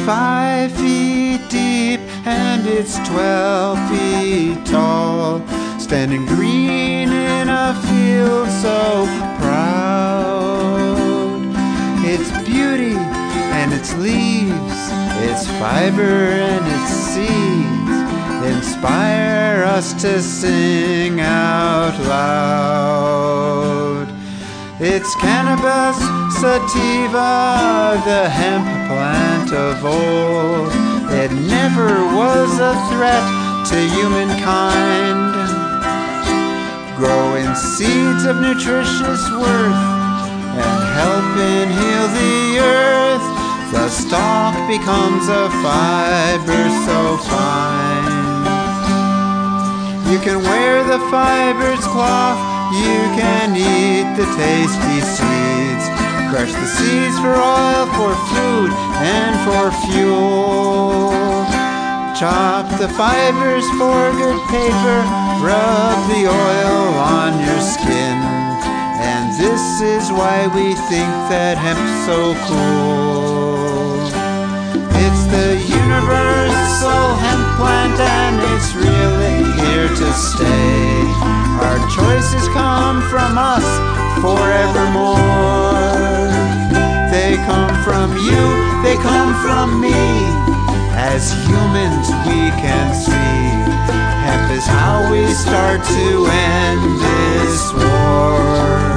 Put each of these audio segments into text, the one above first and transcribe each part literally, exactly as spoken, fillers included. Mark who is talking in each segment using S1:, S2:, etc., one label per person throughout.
S1: five feet deep and it's twelve feet tall, standing green in a field so proud. Its beauty and its leaves, its fiber and its seeds inspire us to sing out loud. It's Cannabis sativa, the hemp plant of old. It never was a threat to humankind, growing seeds of nutritious worth and helping heal the earth. The stalk becomes a fiber so fine. You can wear the fiber's cloth, you can eat the tasty seeds, crush the seeds for oil, for food, and for fuel. Chop the fibers for good paper, rub the oil on your skin, and this is why we think that hemp's so cool. It's the universal hemp plant and it's really here to stay. Our choices come from us forevermore. They come from you, they come from me. As humans we can see, hemp is how we start to end this war.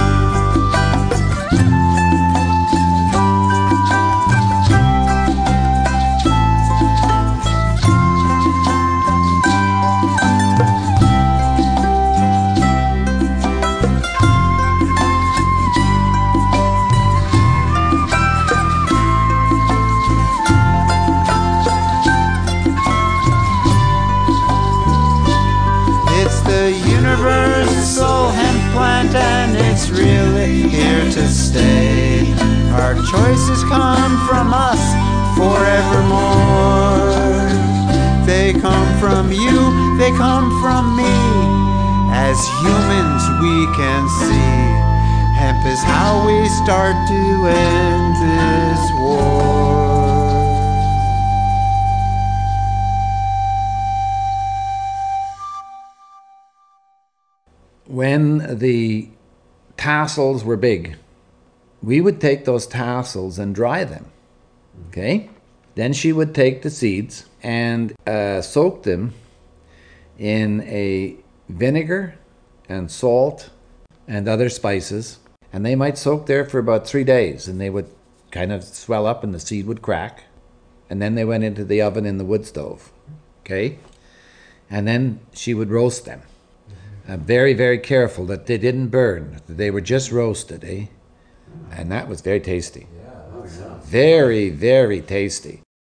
S1: Universal hemp plant and it's really here to stay. Our choices come from us forevermore. They come from you, they come from me. As humans we can see, hemp is how we start to end this war.
S2: When the tassels were big, we would take those tassels and dry them, okay? Then she would take the seeds and uh, soak them in a vinegar and salt and other spices, and they might soak there for about three days, and they would kind of swell up and the seed would crack, and then they went into the oven in the wood stove, okay? And then she would roast them. Uh, very, very careful that they didn't burn, that they were just roasted, eh? And that was very tasty. Very, very tasty.